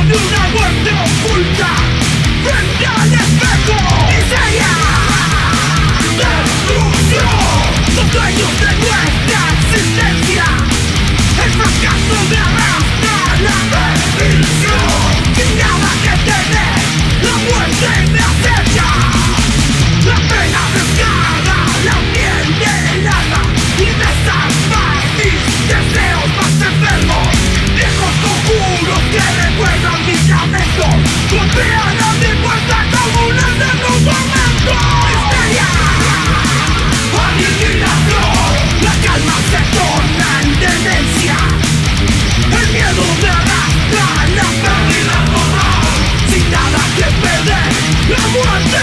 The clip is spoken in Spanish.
una muerte oculta frente al espejo. Miseria, destrucción, los dueños de nuestra existencia. El fracaso me arrastra a la perdición. Sin nada que tener, la muerte me acecha. La pena descarga la piel del alma y me salva mis deseos más enfermos. Viejos conjuros que recuerdan mis lamentos golpean a mi puerta como un eterno tormento. Histeria, aniquilación, la calma se torna en demencia. El miedo me arrastra a la pérdida total. Sin nada que perder, la muerte